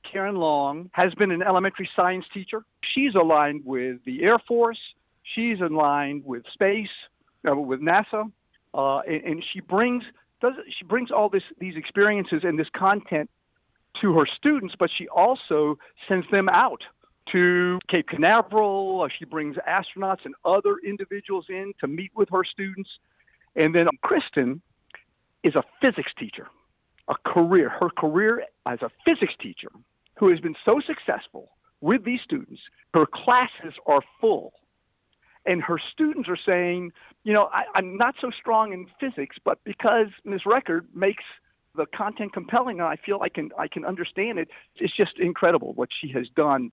Karen Long has been an elementary science teacher. She's aligned with the Air Force. She's aligned with space, with NASA, and she brings all these experiences and this content to her students, but she also sends them out to Cape Canaveral. She brings astronauts and other individuals in to meet with her students. And then Kristen is a physics teacher, her career as a physics teacher who has been so successful with these students. Her classes are full. And her students are saying, I'm not so strong in physics, but because Ms. Record makes the content compelling and I feel I can understand it, it's just incredible what she has done